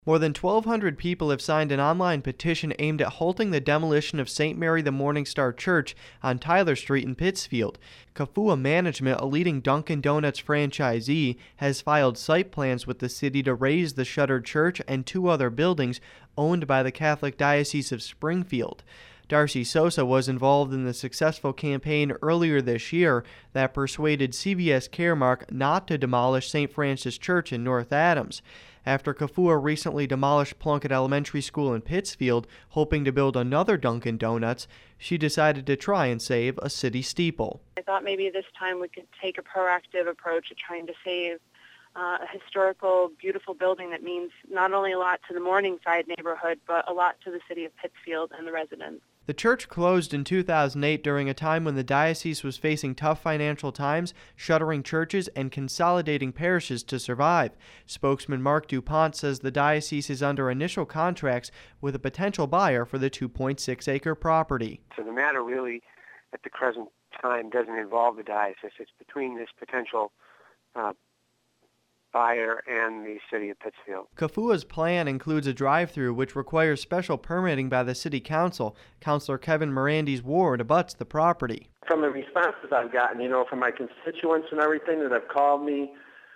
More than 1,200 people have signed an online petition aimed at halting the demolition of St. Mary the Morning Star Church on Tyler Street in Pittsfield. Kafua Management, a leading Dunkin' Donuts franchisee, has filed site plans with the city to raise the shuttered church and two other buildings owned by the Catholic Diocese of Springfield. Darcy Sosa was involved in the successful campaign earlier this year that persuaded CVS Caremark not to demolish St. Francis Church in North Adams. After Kafua recently demolished Plunkett Elementary School in Pittsfield, hoping to build another Dunkin' Donuts, she decided to try and save a city steeple. I thought maybe this time we could take a proactive approach at trying to save a historical, beautiful building that means not only a lot to the Morningside neighborhood, but a lot to the city of Pittsfield and the residents. The church closed in 2008 during a time when the diocese was facing tough financial times, shuttering churches and consolidating parishes to survive. Spokesman Mark DuPont says the diocese is under initial contracts with a potential buyer for the 2.6-acre property. So the matter really, at the present time, doesn't involve the diocese. It's between this potential buyer and the city of Pittsfield. Kafua's plan includes a drive-through which requires special permitting by the city council. Councilor Kevin Morandi's ward abuts the property. From the responses I've gotten, from my constituents and everything that have called me,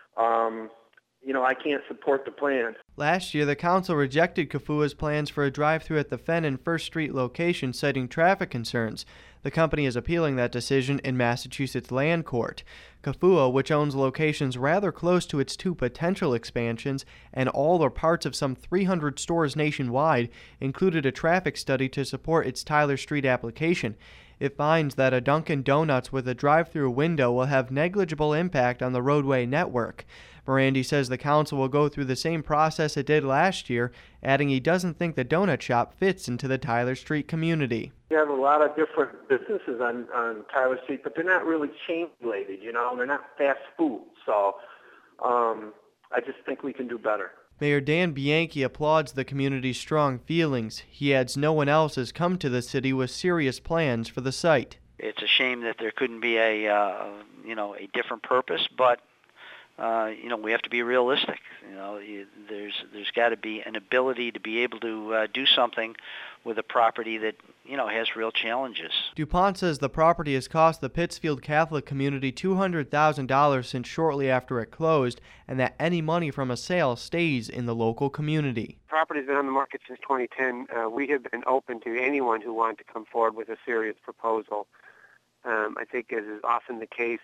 I can't support the plan. Last year, the council rejected Kafua's plans for a drive-through at the Fenn and First Street location, citing traffic concerns. The company is appealing that decision in Massachusetts Land Court. Kafua, which owns locations rather close to its two potential expansions and all or parts of some 300 stores nationwide, included a traffic study to support its Tyler Street application. It finds that a Dunkin' Donuts with a drive-through window will have negligible impact on the roadway network. Morandi says the council will go through the same process it did last year, adding he doesn't think the donut shop fits into the Tyler Street community. You have a lot of different businesses on Tyler Street, but they're not really chain-related, they're not fast food. So I just think we can do better. Mayor Dan Bianchi applauds the community's strong feelings. He adds no one else has come to the city with serious plans for the site. It's a shame that there couldn't be a different purpose, but we have to be realistic. There's got to be an ability to be able to do something with a property that has real challenges. DuPont says the property has cost the Pittsfield Catholic community $200,000 since shortly after it closed, and that any money from a sale stays in the local community. The property's been on the market since 2010. We have been open to anyone who wanted to come forward with a serious proposal. I think, as is often the case,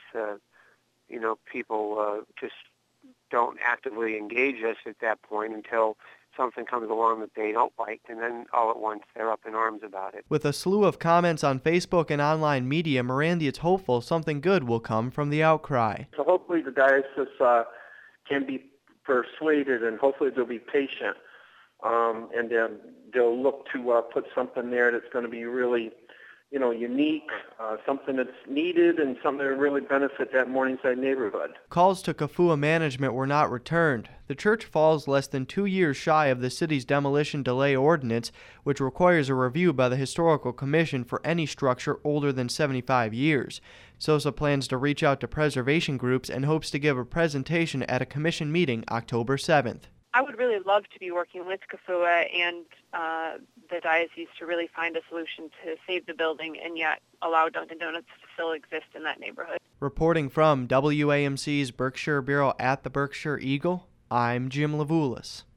people just don't actively engage us at that point until something comes along that they don't like, and then all at once they're up in arms about it. With a slew of comments on Facebook and online media, Morandi is hopeful something good will come from the outcry. So hopefully the diocese can be persuaded, and hopefully they'll be patient, and they'll look to put something there that's going to be really unique, something that's needed, and something that really benefit that Morningside neighborhood. Calls to Kafua Management were not returned. The church falls less than 2 years shy of the city's demolition delay ordinance, which requires a review by the Historical Commission for any structure older than 75 years. Sosa plans to reach out to preservation groups and hopes to give a presentation at a commission meeting October 7th. I would really love to be working with Kafua and the diocese to really find a solution to save the building and yet allow Dunkin' Donuts to still exist in that neighborhood. Reporting from WAMC's Berkshire Bureau at the Berkshire Eagle, I'm Jim Levulis.